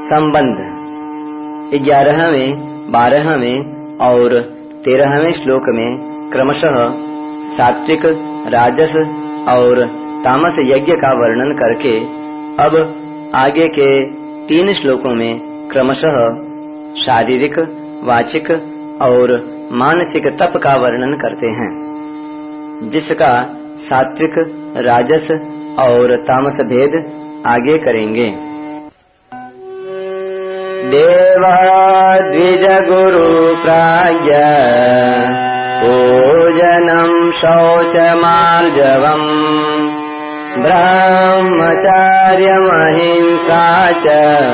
संबंध 11वें, 12वें और 13वें श्लोक में क्रमशः सात्विक, राजस और तामस यज्ञ का वर्णन करके अब आगे के 3 श्लोकों में क्रमशः शारीरिक, वाचिक और मानसिक तप का वर्णन करते हैं, जिसका सात्विक, राजस और तामस भेद आगे करेंगे। देवा द्विज गुरु प्राज्ञ पूजनम शौचमार्जवम् ब्रह्मचर्यमहिंसा च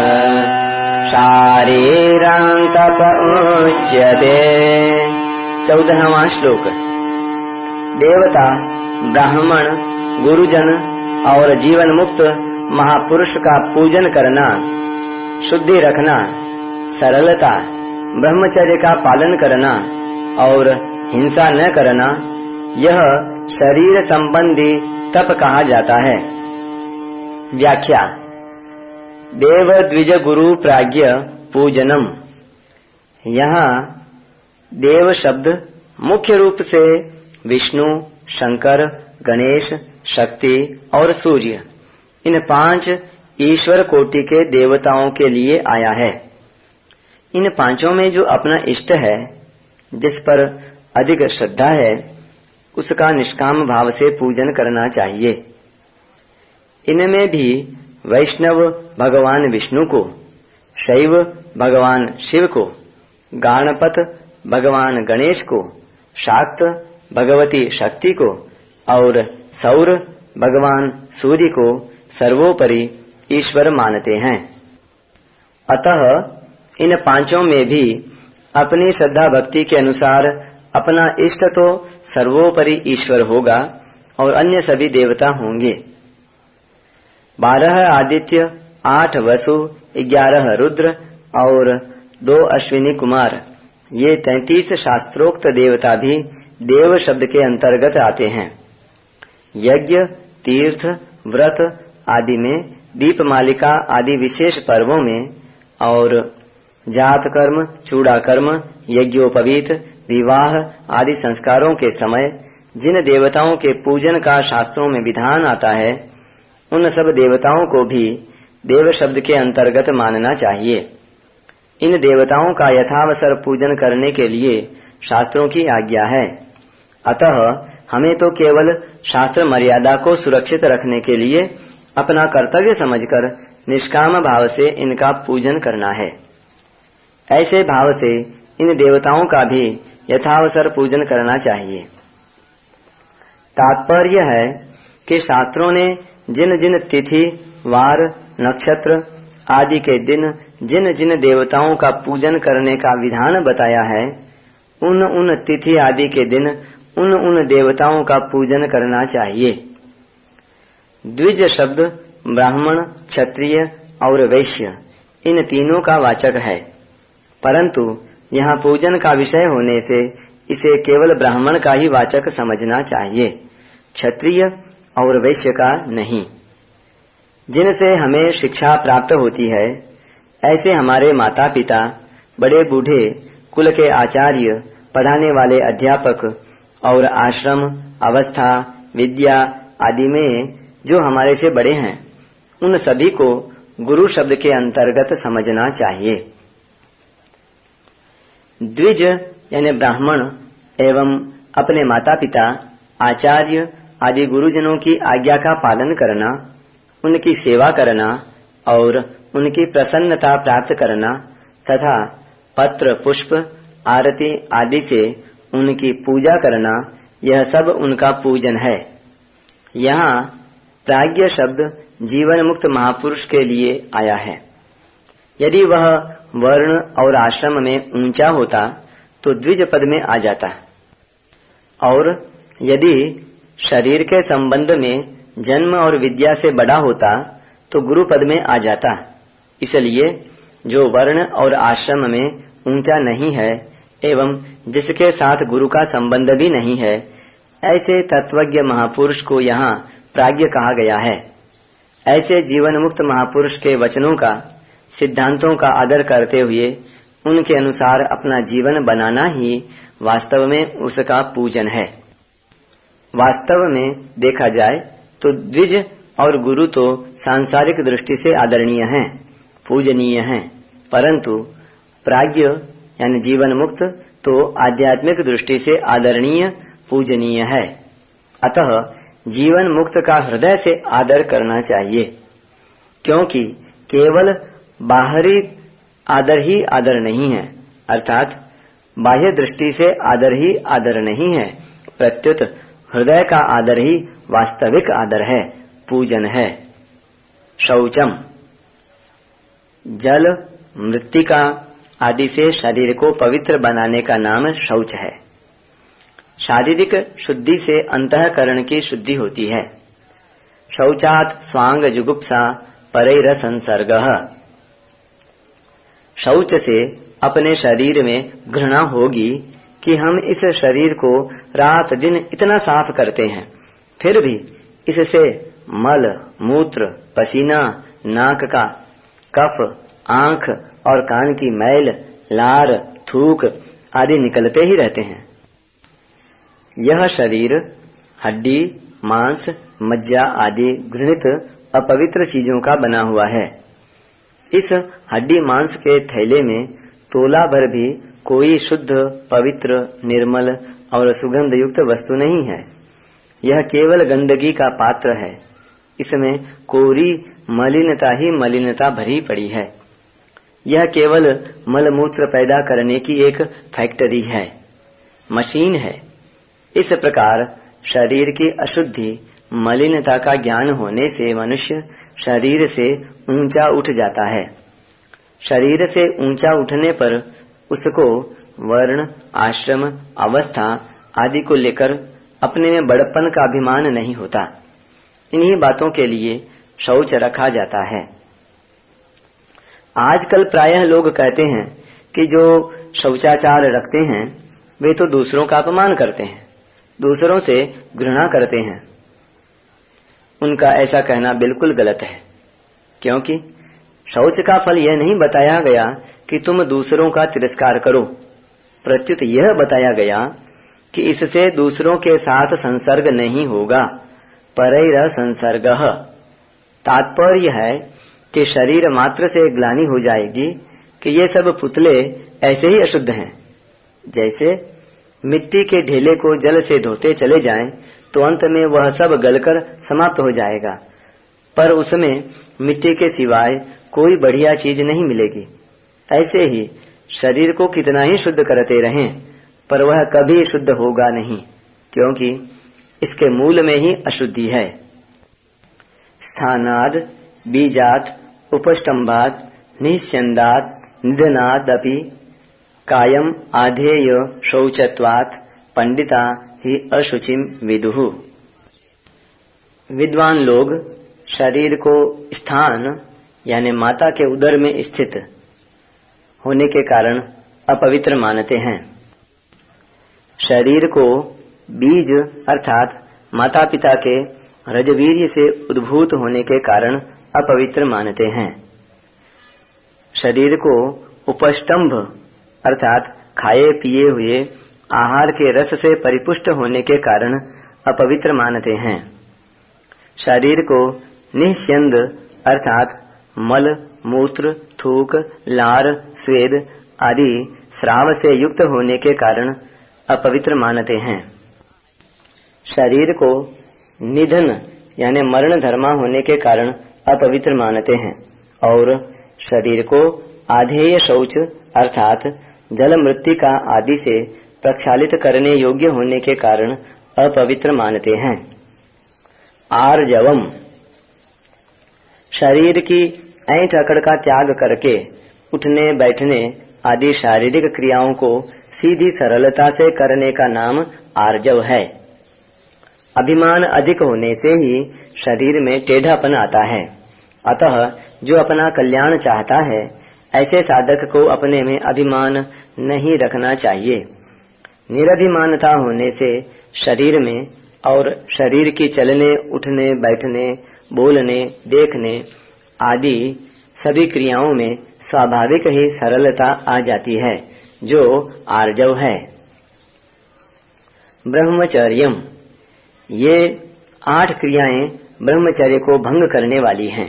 शारीरं तप उच्यते। 14वां श्लोक। देवता, ब्राह्मण, गुरुजन और जीवन मुक्त महापुरुष का पूजन करना, शुद्धि रखना, सरलता, ब्रह्मचर्य का पालन करना और हिंसा न करना, यह शरीर संबंधी तप कहा जाता है। व्याख्या। देव द्विज गुरु प्राज्ञ पूजनम। यहाँ देव शब्द मुख्य रूप से विष्णु, शंकर, गणेश, शक्ति और सूर्य, इन 5 ईश्वर कोटि के देवताओं के लिए आया है। इन 5 में जो अपना इष्ट है, जिस पर अधिक श्रद्धा है, उसका निष्काम भाव से पूजन करना चाहिए। इनमें भी वैष्णव भगवान विष्णु को, शैव भगवान शिव को, गणपत भगवान गणेश को, शाक्त भगवती शक्ति को और सौर भगवान सूर्य को सर्वोपरि ईश्वर मानते हैं। अतः इन 5 में भी अपनी श्रद्धा भक्ति के अनुसार अपना इष्ट तो सर्वोपरि ईश्वर होगा और अन्य सभी देवता होंगे। 12 आदित्य, 8 वसु, 11 रुद्र और 2 अश्विनी कुमार, ये 33 शास्त्रोक्त देवता भी देव शब्द के अंतर्गत आते हैं। यज्ञ, तीर्थ, व्रत आदि में, दीपमालिका आदि विशेष पर्वों में और जात कर्म, चूड़ा कर्म, यज्ञोपवीत, विवाह आदि संस्कारों के समय जिन देवताओं के पूजन का शास्त्रों में विधान आता है, उन सब देवताओं को भी देव शब्द के अंतर्गत मानना चाहिए। इन देवताओं का यथावसर पूजन करने के लिए शास्त्रों की आज्ञा है। अतः हमें तो केवल शास्त्र मर्यादा को सुरक्षित रखने के लिए अपना कर्तव्य समझकर निष्काम भाव से इनका पूजन करना है। ऐसे भाव से इन देवताओं का भी यथावसर पूजन करना चाहिए। तात्पर्य है कि शास्त्रों ने जिन जिन तिथि, वार, नक्षत्र आदि के दिन जिन जिन देवताओं का पूजन करने का विधान बताया है, उन उन तिथि आदि के दिन उन उन देवताओं का पूजन करना चाहिए। द्विज शब्द ब्राह्मण, क्षत्रिय और वैश्य, इन तीनों का वाचक है, परंतु यहाँ पूजन का विषय होने से इसे केवल ब्राह्मण का ही वाचक समझना चाहिए, क्षत्रिय और वैश्य का नहीं। जिनसे हमें शिक्षा प्राप्त होती है, ऐसे हमारे माता पिता, बड़े बूढ़े, कुल के आचार्य, पढ़ाने वाले अध्यापक और आश्रम, अवस्था, विद्या आदि में जो हमारे से बड़े हैं, उन सभी को गुरु शब्द के अंतर्गत समझना चाहिए। द्विज यानी ब्राह्मण एवं अपने माता पिता, आचार्य आदि गुरुजनों की आज्ञा का पालन करना, उनकी सेवा करना और उनकी प्रसन्नता प्राप्त करना तथा पत्र, पुष्प, आरती आदि से उनकी पूजा करना, यह सब उनका पूजन है। यहाँ प्राज्ञ शब्द जीवन मुक्त महापुरुष के लिए आया है। यदि वह वर्ण और आश्रम में ऊंचा होता तो द्विज पद में आ जाता, और यदि शरीर के संबंध में जन्म और विद्या से बड़ा होता तो गुरु पद में आ जाता। इसलिए जो वर्ण और आश्रम में ऊंचा नहीं है एवं जिसके साथ गुरु का संबंध भी नहीं है, ऐसे तत्वज्ञ महापुरुष को यहाँ प्राज्ञ कहा गया है। ऐसे जीवन मुक्त महापुरुष के वचनों का सिद्धांतों का आदर करते हुए उनके अनुसार अपना जीवन बनाना ही वास्तव में उसका पूजन है। वास्तव में देखा जाए तो द्विज और गुरु तो सांसारिक दृष्टि से आदरणीय हैं, पूजनीय हैं, परंतु प्राज्ञ यानी जीवन मुक्त तो आध्यात्मिक दृष्टि से आदरणीय, पूजनीय है। अतः जीवन मुक्त का हृदय से आदर करना चाहिए, क्योंकि केवल बाहरी आदर ही आदर नहीं है, अर्थात बाह्य दृष्टि से आदर ही आदर नहीं है, प्रत्युत हृदय का आदर ही वास्तविक आदर है, पूजन है। शौचम, जल, मृत्तिका आदि से शरीर को पवित्र बनाने का नाम शौच है। शारीरिक शुद्धि से अंतःकरण की शुद्धि होती है। शौचात स्वांग जुगुप्सा परैर संसर्गः। शौच से अपने शरीर में घृणा होगी कि हम इस शरीर को रात दिन इतना साफ करते हैं, फिर भी इससे मल, मूत्र, पसीना, नाक का कफ, आंख और कान की मैल, लार, थूक आदि निकलते ही रहते हैं। यह शरीर हड्डी, मांस, मज्जा आदि घृणित अपवित्र चीजों का बना हुआ है। इस हड्डी मांस के थैले में तोला भर भी कोई शुद्ध, पवित्र, निर्मल और सुगंध युक्त वस्तु नहीं है। यह केवल गंदगी का पात्र है। इसमें कोरी मलिनता ही मलिनता भरी पड़ी है। यह केवल मलमूत्र पैदा करने की एक फैक्ट्री है, मशीन है। इस प्रकार शरीर की अशुद्धि, मलिनता का ज्ञान होने से मनुष्य शरीर से ऊंचा उठ जाता है। शरीर से ऊंचा उठने पर उसको वर्ण, आश्रम, अवस्था आदि को लेकर अपने में बड़प्पन का अभिमान नहीं होता। इन्हीं बातों के लिए शौच रखा जाता है। आजकल प्रायः लोग कहते हैं कि जो शौचाचार रखते हैं वे तो दूसरों का अपमान करते हैं, दूसरों से घृणा करते हैं। उनका ऐसा कहना बिल्कुल गलत है, क्योंकि शौच का फल यह नहीं बताया गया कि तुम दूसरों का तिरस्कार करो, प्रत्युत यह बताया गया कि इससे दूसरों के साथ संसर्ग नहीं होगा, परैर संसर्गः। तात्पर्य है कि शरीर मात्र से ग्लानि हो जाएगी कि ये सब पुतले ऐसे ही अशुद्ध हैं। जैसे मिट्टी के ढेले को जल से धोते चले जाएं तो अंत में वह सब गलकर समाप्त हो जाएगा, पर उसमें मिट्टी के सिवाय कोई बढ़िया चीज नहीं मिलेगी। ऐसे ही शरीर को कितना ही शुद्ध करते रहें पर वह कभी शुद्ध होगा नहीं, क्योंकि इसके मूल में ही अशुद्धि है। स्थानाद, बीजात, उपष्टम्भात, निस्यन्दात, निधनादपि कायम आधेय शौचत्वात् पंडिता ही अशुचिम विदुः। विद्वान लोग शरीर को स्थान यानी माता के उदर में स्थित होने के कारण अपवित्र मानते हैं। शरीर को बीज अर्थात माता पिता के रजवीर्य से उद्भूत होने के कारण अपवित्र मानते हैं। शरीर को उपष्टम्भ अर्थात खाए पिए हुए आहार के रस से परिपुष्ट होने के कारण अपवित्र मानते हैं। शरीर को निस्यन्द अर्थात मल, मूत्र, थूक, लार, स्वेद आदि स्राव से युक्त होने के कारण अपवित्र मानते हैं। शरीर को निधन यानी मरण धर्मा होने के कारण अपवित्र मानते हैं और शरीर को आधेय शौच अर्थात जल मृत्तिका आदि से प्रक्षालित करने योग्य होने के कारण अपवित्र मानते हैं। आर्जवम, शरीर की ऐंठ अकड़ का त्याग करके उठने बैठने आदि शारीरिक क्रियाओं को सीधी सरलता से करने का नाम आर्जव है। अभिमान अधिक होने से ही शरीर में टेढ़ापन आता है। अतः जो अपना कल्याण चाहता है ऐसे साधक को अपने में अभिमान नहीं रखना चाहिए। निरभिमानता होने से शरीर में और शरीर की चलने, उठने, बैठने, बोलने, देखने आदि सभी क्रियाओं में स्वाभाविक ही सरलता आ जाती है, जो आर्जव है। ब्रह्मचर्यम, ये 8 क्रियाएं ब्रह्मचर्य को भंग करने वाली हैं।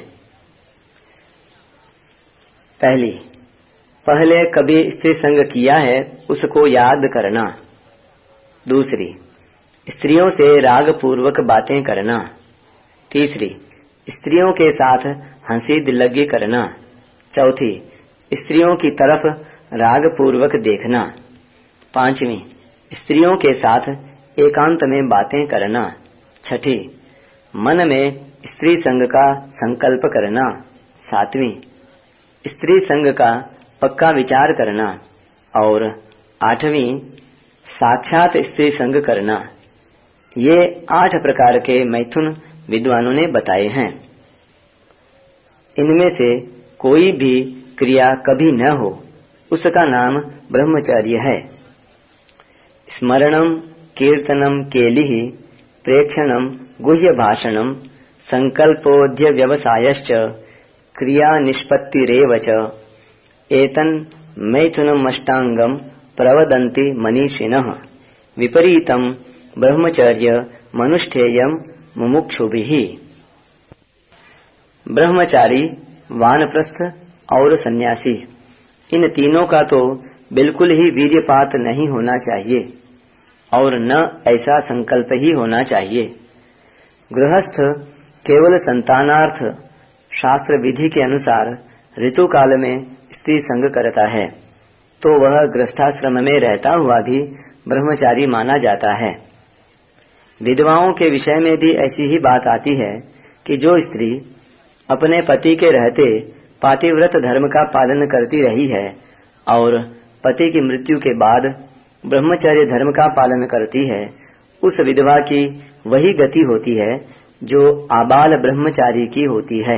पहले कभी स्त्री संग किया है उसको याद करना। दूसरी, स्त्रियों से राग पूर्वक बातें करना। तीसरी, स्त्रियों के साथ हंसी दिल्लगी करना। चौथी, स्त्रियों की तरफ राग पूर्वक देखना। पांचवी, स्त्रियों के साथ एकांत में बातें करना। छठी, मन में स्त्री संग का संकल्प करना। सातवीं, स्त्री संग का पक्का विचार करना। और आठवीं, साक्षात स्त्री संग करना। ये 8 प्रकार के मैथुन विद्वानों ने बताए हैं। इनमें से कोई भी क्रिया कभी न हो उसका नाम ब्रह्मचर्य है। स्मरणम कीर्तनम केलिः प्रेक्षणम गुह्य भाषणम संकल्पोध्य व्यवसायश्च क्रिया निष्पत्तिरेव च एतन् मैथुनमष्टांगम प्रवदन्ति मनीषिणः विपरीतम ब्रह्मचर्य मनुष्ठेयम मुमुक्षुभिः। ब्रह्मचारी, वानप्रस्थ और सन्यासी, इन तीनों का तो बिल्कुल ही वीर्यपात नहीं होना चाहिए और न ऐसा संकल्प ही होना चाहिए। गृहस्थ केवल संतानार्थ शास्त्र विधि के अनुसार ऋतु काल में स्त्री संग करता है तो वह गृहस्थाश्रम में रहता हुआ भी ब्रह्मचारी माना जाता है। विधवाओं के विषय में भी ऐसी ही बात आती है कि जो स्त्री अपने पति के रहते पातिव्रत धर्म का पालन करती रही है और पति की मृत्यु के बाद ब्रह्मचर्य धर्म का पालन करती है, उस विधवा की वही गति होती है जो आबाल ब्रह्मचारी की होती है।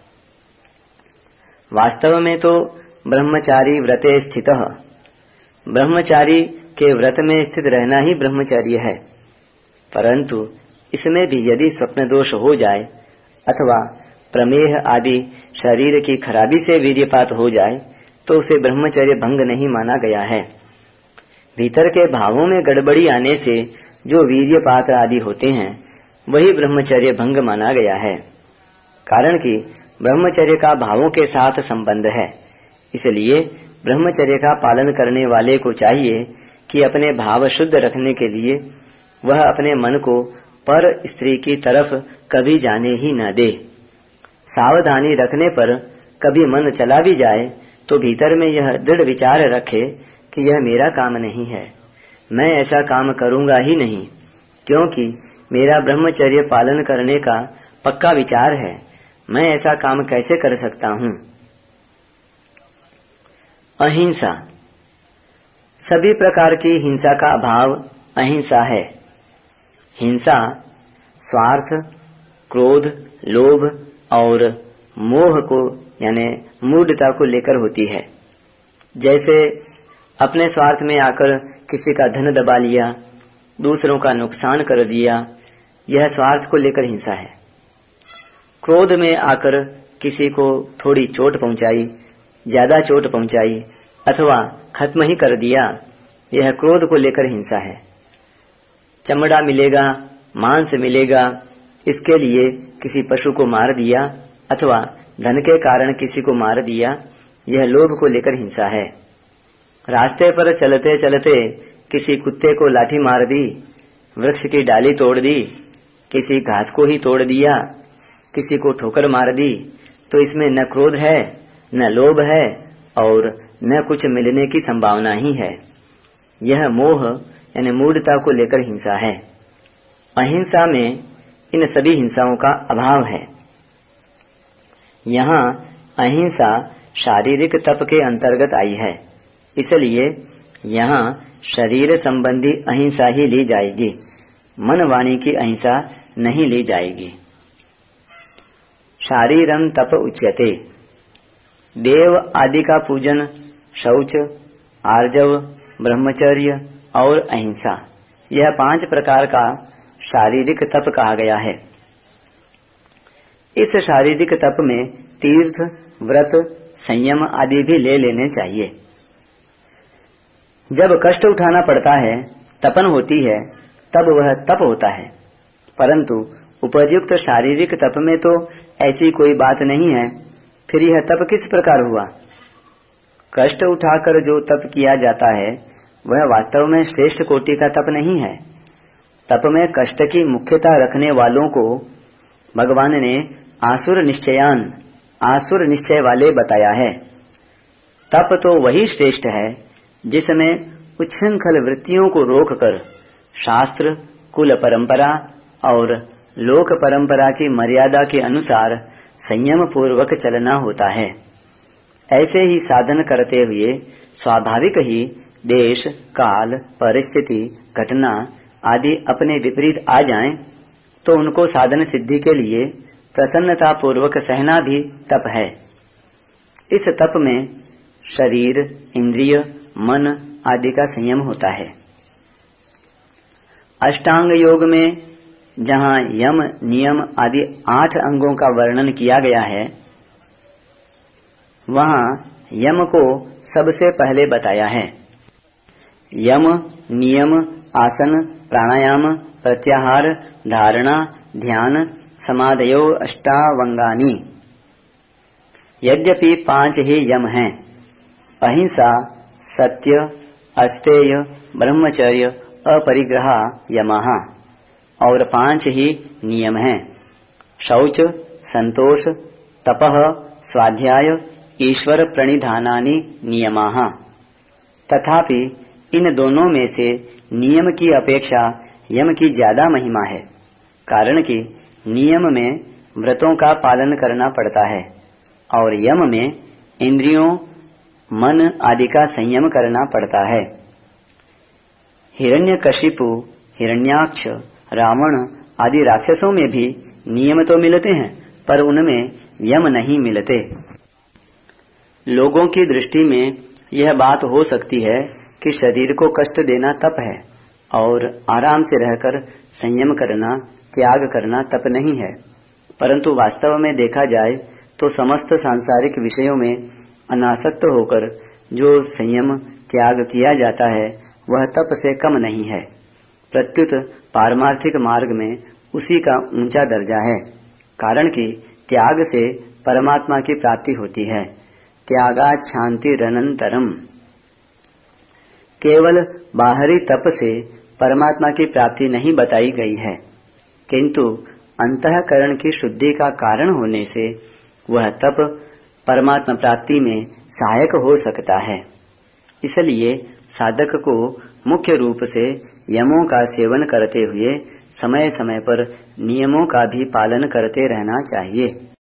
वास्तव में तो ब्रह्मचारी व्रते स्थितः, ब्रह्मचारी के व्रत में स्थित रहना ही ब्रह्मचर्य है। परंतु इसमें भी यदि स्वप्न दोष हो जाए अथवा प्रमेह आदि शरीर की खराबी से वीर्यपात हो जाए तो उसे ब्रह्मचर्य भंग नहीं माना गया है। भीतर के भावों में गड़बड़ी आने से जो वीर्यपात आदि होते हैं वही ब्रह्मचर्य भंग माना गया है। कारण कि ब्रह्मचर्य का भावों के साथ संबंध है, इसलिए ब्रह्मचर्य का पालन करने वाले को चाहिए कि अपने भाव शुद्ध रखने के लिए वह अपने मन को पर स्त्री की तरफ कभी जाने ही न दे। सावधानी रखने पर कभी मन चला भी जाए तो भीतर में यह दृढ़ विचार रखे कि यह मेरा काम नहीं है, मैं ऐसा काम करूंगा ही नहीं, क्योंकि मेरा ब्रह्मचर्य पालन करने का पक्का विचार है, मैं ऐसा काम कैसे कर सकता हूँ। अहिंसा, सभी प्रकार की हिंसा का अभाव अहिंसा है। हिंसा स्वार्थ, क्रोध, लोभ और मोह को यानी मूढ़ता को लेकर होती है। जैसे अपने स्वार्थ में आकर किसी का धन दबा लिया, दूसरों का नुकसान कर दिया, यह स्वार्थ को लेकर हिंसा है। क्रोध में आकर किसी को थोड़ी चोट पहुंचाई, ज्यादा चोट पहुंचाई अथवा खत्म ही कर दिया, यह क्रोध को लेकर हिंसा है। चमड़ा मिलेगा, मांस मिलेगा, इसके लिए किसी पशु को मार दिया अथवा धन के कारण किसी को मार दिया, यह लोभ को लेकर हिंसा है। रास्ते पर चलते चलते किसी कुत्ते को लाठी मार दी, वृक्ष की डाली तोड़ दी, किसी घास को ही तोड़ दिया, किसी को ठोकर मार दी, तो इसमें न क्रोध है, न लोभ है और न कुछ मिलने की संभावना ही है। यह मोह यानी मूढ़ता को लेकर हिंसा है। अहिंसा में इन सभी हिंसाओं का अभाव है। यहाँ अहिंसा शारीरिक तप के अंतर्गत आई है, इसलिए यहाँ शरीर संबंधी अहिंसा ही ली जाएगी, मन वाणी की अहिंसा नहीं ली जाएगी। शारीरम तप उच्यते, देव आदि का पूजन, शौच, आर्जव, ब्रह्मचर्य और अहिंसा, यह 5 प्रकार का शारीरिक तप कहा गया है। इस शारीरिक तप में तीर्थ, व्रत, संयम आदि भी ले लेने चाहिए। जब कष्ट उठाना पड़ता है, तपन होती है, तब वह तप होता है। परंतु उपयुक्त शारीरिक तप में तो ऐसी कोई बात नहीं है, फिर यह तप किस प्रकार हुआ? कष्ट उठाकर जो तप किया जाता है वह वास्तव में श्रेष्ठ कोटि का तप नहीं है। तप में कष्ट की मुख्यता रखने वालों को भगवान ने आसुर निश्चय वाले बताया है। तप तो वही श्रेष्ठ है जिसमें उच्छृंखल वृत्तियों को रोककर शास्त्र, कुल परंपरा और लोक परंपरा की मर्यादा के अनुसार संयम पूर्वक चलना होता है। ऐसे ही साधन करते हुए स्वाभाविक ही देश, काल, परिस्थिति, घटना आदि अपने विपरीत आ जाएं, तो उनको साधन सिद्धि के लिए प्रसन्नता पूर्वक सहना भी तप है। इस तप में शरीर, इंद्रिय, मन आदि का संयम होता है। अष्टांग योग में जहाँ यम, नियम आदि 8 अंगों का वर्णन किया गया है, वहाँ यम को सबसे पहले बताया है। यम, नियम, आसन, प्राणायाम, प्रत्याहार, धारणा, ध्यान, समाधयो अष्टावंगानी। यद्यपि 5 ही यम हैं, अहिंसा, सत्य, अस्तेय, ब्रह्मचर्य, अपरिग्रह यमः, और 5 ही नियम हैं, शौच, संतोष, तपः, स्वाध्याय, ईश्वर प्रणिधानानि नियमाः। तथापि इन दोनों में से नियम की अपेक्षा यम की ज्यादा महिमा है, कारण कि नियम में व्रतों का पालन करना पड़ता है और यम में इंद्रियों, मन आदि का संयम करना पड़ता है। हिरण्यकशिपु, हिरण्याक्ष, रावण आदि राक्षसों में भी नियम तो मिलते हैं, पर उनमें यम नहीं मिलते। लोगों की दृष्टि में यह बात हो सकती है कि शरीर को कष्ट देना तप है और आराम से रहकर संयम करना, त्याग करना तप नहीं है। परंतु वास्तव में देखा जाए तो समस्त सांसारिक विषयों में अनासक्त होकर जो संयम, त्याग किया जाता है वह तप से कम नहीं है। प्रत्युत पारमार्थिक मार्ग में उसी का ऊंचा दर्जा है, कारण कि त्याग से परमात्मा की प्राप्ति होती है। त्यागात् शान्तिरनन्तरम्। केवल बाहरी तप से परमात्मा की प्राप्ति नहीं बताई गई है, किंतु अंतःकरण की शुद्धि का कारण होने से वह तप परमात्मा प्राप्ति में सहायक हो सकता है। इसलिए साधक को मुख्य रूप से यमों का सेवन करते हुए समय समय पर नियमों का भी पालन करते रहना चाहिए।